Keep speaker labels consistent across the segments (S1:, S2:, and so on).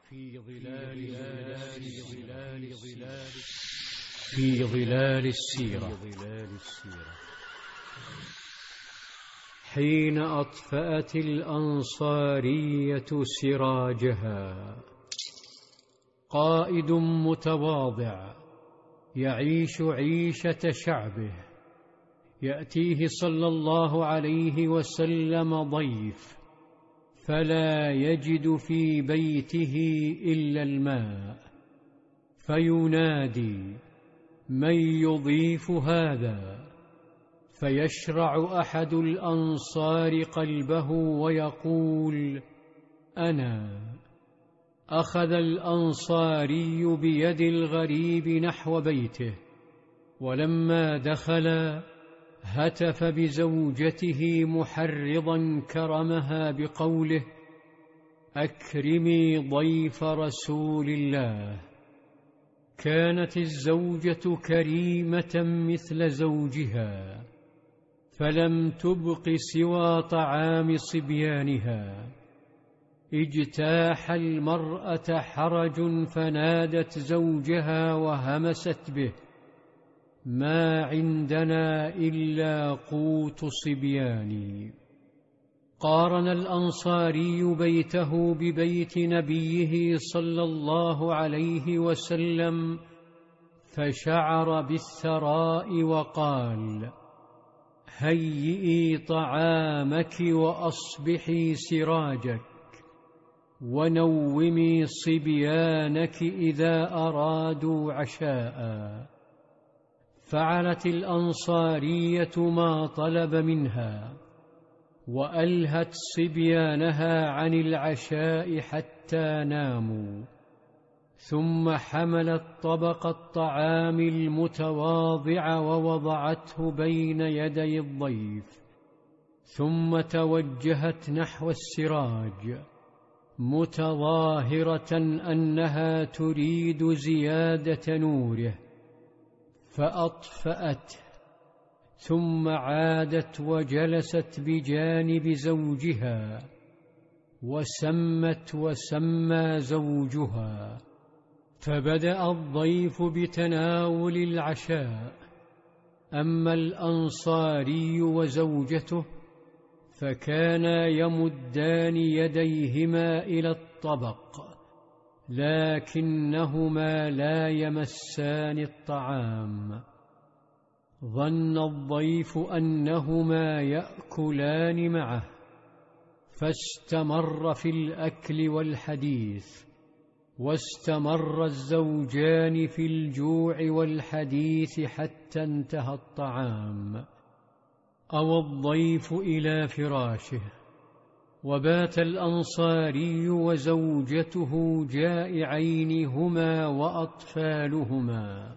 S1: في ظلال السيرة. حين أطفأت الأنصارية سراجها، قائد متواضع يعيش عيشة شعبه، يأتيه صلى الله عليه وسلم ضيف، فلا يجد في بيته إلا الماء، فينادي: من يضيف هذا؟ فيشرع أحد الأنصار قلبه ويقول: أنا. أخذ الأنصاري بيد الغريب نحو بيته، ولما دخل هتف بزوجته محرضا كرمها بقوله: أكرمي ضيف رسول الله. كانت الزوجة كريمة مثل زوجها، فلم تبق سوى طعام صبيانها. اجتاح المرأة حرج فنادت زوجها وهمست به: ما عندنا إلا قوت صبياني. قارن الأنصاري بيته ببيت نبيه صلى الله عليه وسلم، فشعر بالثراء وقال: هيئي طعامك وأصبحي سراجك، ونومي صبيانك إذا أرادوا عشاء. فعلت الأنصارية ما طلب منها، وألهت صبيانها عن العشاء حتى ناموا، ثم حملت طبق الطعام المتواضع ووضعته بين يدي الضيف، ثم توجهت نحو السراج متظاهرة أنها تريد زيادة نوره، فأطفأته، ثم عادت وجلست بجانب زوجها، وسمت وسمى زوجها. فبدأ الضيف بتناول العشاء، أما الأنصاري وزوجته فكانا يمدان يديهما إلى الطبق، لكنهما لا يمسان الطعام. ظن الضيف أنهما يأكلان معه، فاستمر في الأكل والحديث، واستمر الزوجان في الجوع والحديث حتى انتهى الطعام. أوى الضيف إلى فراشه، وبات الأنصاري وزوجته جائعين هما وأطفالهما،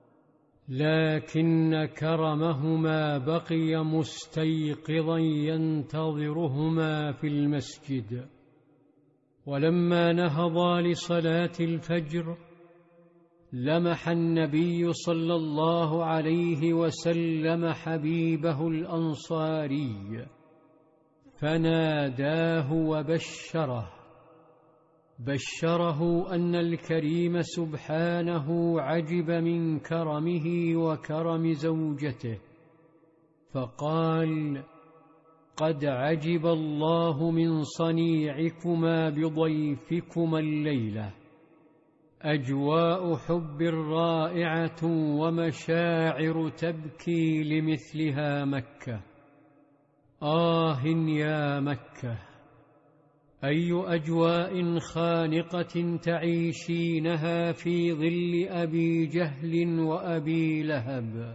S1: لكن كرمهما بقي مستيقظا ينتظرهما في المسجد. ولما نهضا لصلاة الفجر، لمح النبي صلى الله عليه وسلم حبيبه الأنصاري، فناداه بشره أن الكريم سبحانه عجب من كرمه وكرم زوجته، فقال: قد عجب الله من صنيعكما بضيفكما الليلة، أجواء حب رائعة ومشاعر تبكي لمثلها مكة. آه يا مكة، أي أجواء خانقة تعيشينها في ظل أبي جهل وأبي لهب.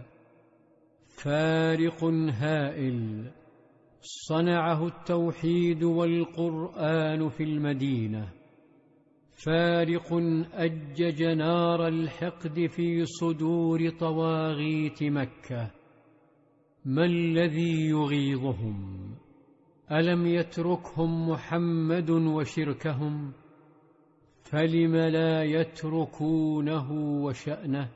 S1: فارق هائل صنعه التوحيد والقرآن في المدينة، فارق أجج نار الحقد في صدور طواغيت مكة. ما الذي يغيظهم؟ ألم يتركهم محمد وشركهم؟ فلم لا يتركونه وشأنه؟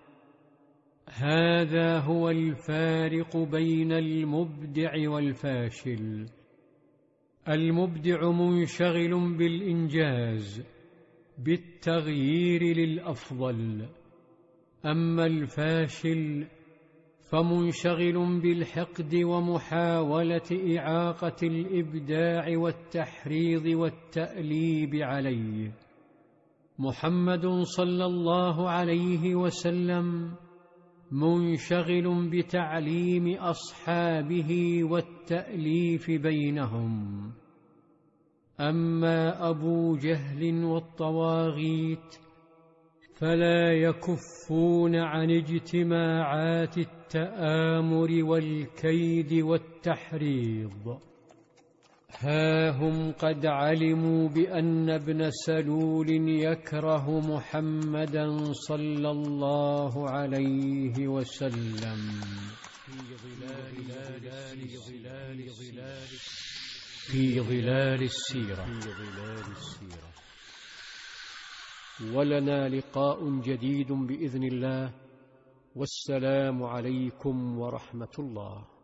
S1: هذا هو الفارق بين المبدع والفاشل. المبدع منشغل بالإنجاز، بالتغيير للأفضل. أما الفاشل فمنشغل بالحقد ومحاولة إعاقة الإبداع والتحريض والتأليب عليه. محمد صلى الله عليه وسلم منشغل بتعليم أصحابه والتأليف بينهم. أما أبو جهل والطواغيت فلا يكفون عن اجتماعات التآمر والكيد والتحريض. ها هم قد علموا بأن ابن سلول يكره محمدا صلى الله عليه وسلم في ظلال السيرة. ولنا لقاء جديد بإذن الله، والسلام عليكم ورحمة الله.